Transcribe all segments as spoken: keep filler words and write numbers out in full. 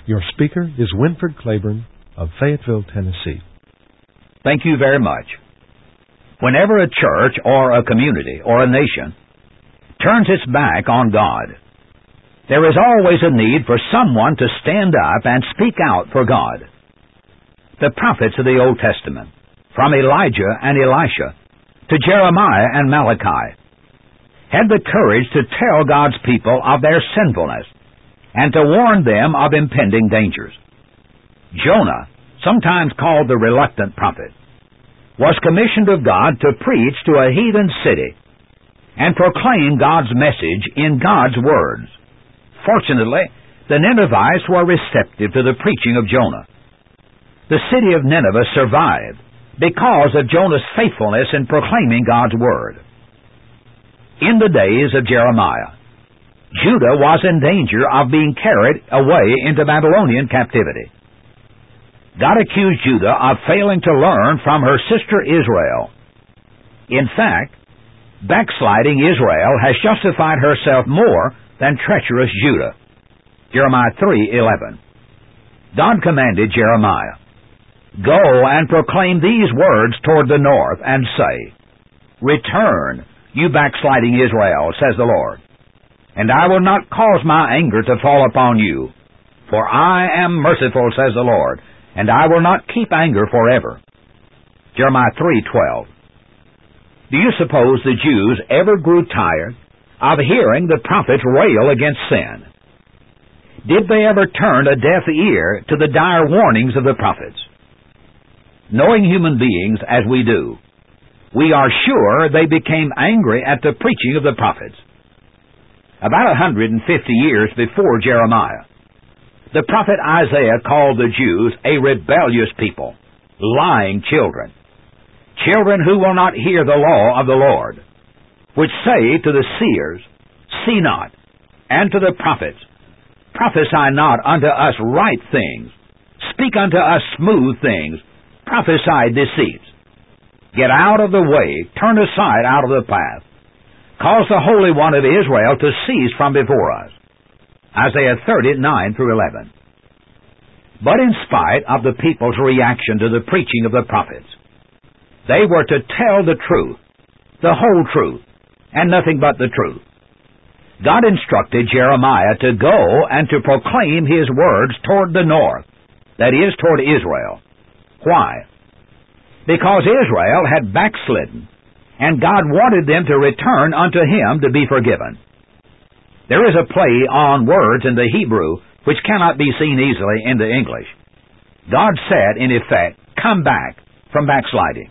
Your speaker is Winford Claiborne of Fayetteville, Tennessee. Thank you very much. Whenever a church or a community or a nation turns its back on God, there is always a need for someone to stand up and speak out for God. The prophets of the Old Testament, from Elijah and Elisha to Jeremiah and Malachi, had the courage to tell God's people of their sinfulness and to warn them of impending dangers. Jonah, sometimes called the reluctant prophet, was commissioned of God to preach to a heathen city and proclaim God's message in God's words. Fortunately, the Ninevites were receptive to the preaching of Jonah. The city of Nineveh survived because of Jonah's faithfulness in proclaiming God's word. In the days of Jeremiah, Judah was in danger of being carried away into Babylonian captivity. God accused Judah of failing to learn from her sister Israel. In fact, backsliding Israel has justified herself more than treacherous Judah. Jeremiah three eleven. God commanded Jeremiah, "Go and proclaim these words toward the north, and say, Return, you backsliding Israel, says the Lord, and I will not cause my anger to fall upon you. For I am merciful, says the Lord, and I will not keep anger forever." Jeremiah three twelve. Do you suppose the Jews ever grew tired of hearing the prophets rail against sin? Did they ever turn a deaf ear to the dire warnings of the prophets? Knowing human beings as we do, we are sure they became angry at the preaching of the prophets. About one hundred fifty years before Jeremiah, the prophet Isaiah called the Jews a rebellious people, lying children, children who will not hear the law of the Lord, which say to the seers, See not, and to the prophets, Prophesy not unto us right things, speak unto us smooth things, prophesy deceits. Get out of the way, turn aside out of the path, cause the Holy One of Israel to cease from before us. Isaiah thirty nine through eleven. But in spite of the people's reaction to the preaching of the prophets, they were to tell the truth, the whole truth, and nothing but the truth. God instructed Jeremiah to go and to proclaim His words toward the north, that is, toward Israel. Why? Because Israel had backslidden, and God wanted them to return unto Him to be forgiven. There is a play on words in the Hebrew which cannot be seen easily in the English. God said, in effect, come back from backsliding.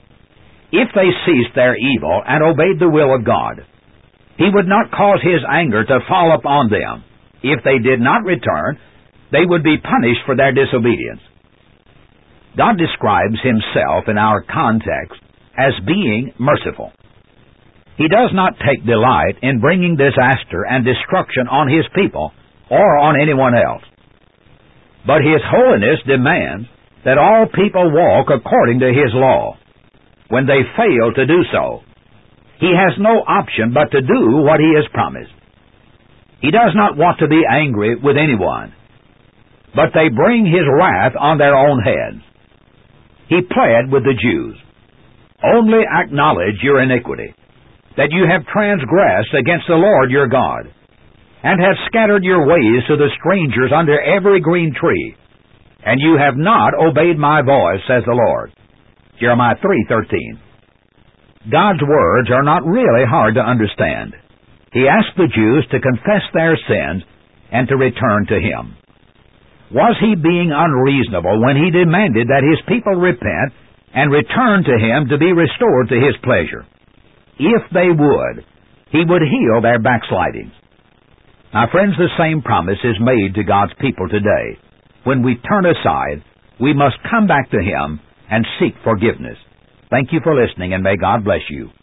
If they ceased their evil and obeyed the will of God, He would not cause His anger to fall upon them. If they did not return, they would be punished for their disobedience. God describes Himself in our context as being merciful. He does not take delight in bringing disaster and destruction on His people or on anyone else. But His holiness demands that all people walk according to His law. When they fail to do so, He has no option but to do what He has promised. He does not want to be angry with anyone, but they bring His wrath on their own heads. He pled with the Jews, Only acknowledge your iniquity, that you have transgressed against the Lord your God, and have scattered your ways to the strangers under every green tree, and you have not obeyed my voice, says the Lord. Jeremiah three thirteen. God's words are not really hard to understand. He asked the Jews to confess their sins and to return to Him. Was He being unreasonable when He demanded that His people repent and return to Him to be restored to His pleasure? If they would, He would heal their backslidings. Now, friends, the same promise is made to God's people today. When we turn aside, we must come back to Him and seek forgiveness. Thank you for listening, and may God bless you.